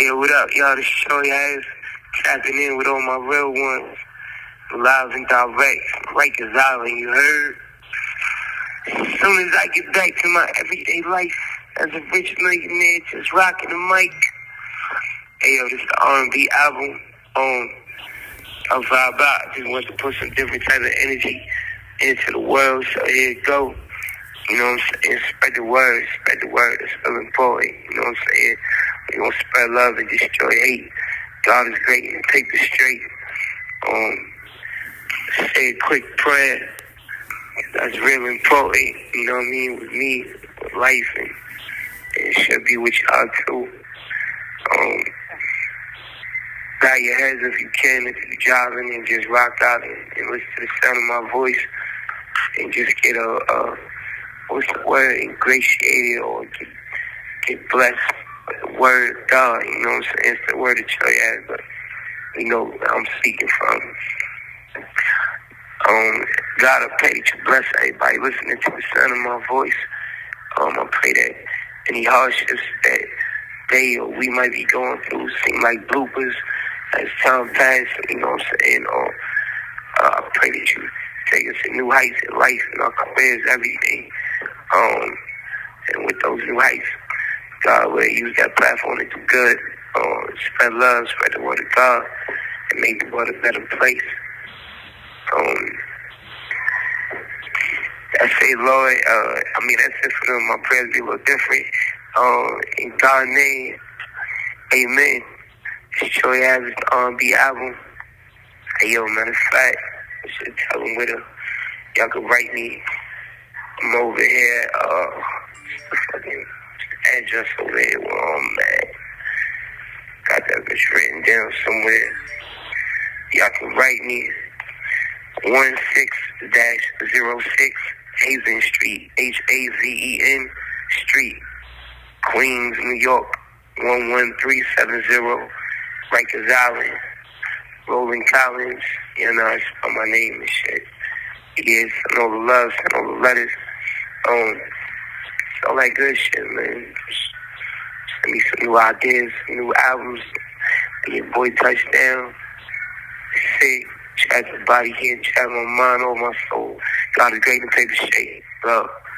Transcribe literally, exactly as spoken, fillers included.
Yeah, what up, y'all? This Shorty Ass tapping in with all my real ones. Live and direct. Rikers Island, you heard? As soon as I get back to my everyday life as a rich millionaire, just rocking the mic. Hey, yo, this is the R and B album. Um, I vibe out. I just want to put some different type of energy into the world, so here it go. You know what I'm saying? Spread the word. Spread the word. It's so important. You know what I'm saying? We're going to spread love and destroy hate. God is great and take the straight. Um, say a quick prayer. That's real important. You know what I mean? With me, with life, and, and it should be with y'all too. Um, bow your heads if you can, if you're driving, and just rock out and, and listen to the sound of my voice, and just get a, a what's the word, ingratiated or get, get blessed with the word of God. You know what I'm saying? It's the word of choice, but you know where I'm speaking from. Um, God, I pray that you bless everybody listening to the sound of my voice. Um, I pray that any hardships that they or we might be going through seem like bloopers as time passes, you know what I'm saying? Or, uh, I pray that you take us to new heights in life and our careers, everything. Um, and with those new heights, God will use that platform to do good, uh, spread love, spread the word of God, and make the world a better place. Um, that's it, Lord. Uh, I mean, that's it for them. My prayers be a little different. Uh, in God's name, amen. It's Troy Average R and B album. Hey, yo, matter of fact, I should tell them with her. Y'all can write me. I'm over here. Uh, the fucking address over here where I'm at. Got that bitch written down somewhere. Y'all can write me. one six dash zero six Hazen Street, H A Z E N Street, Queens, New York, one one three seven zero, Rikers Island, Rolling Collins, you know, I spell my name and shit. Yes, and all the love, and all the letters, um, all that good shit, man. Just send me some new ideas, some new albums, and your boy Touchdown, sick. Chat the body here, chat my mind, all my soul. God is great and take the shade. Love.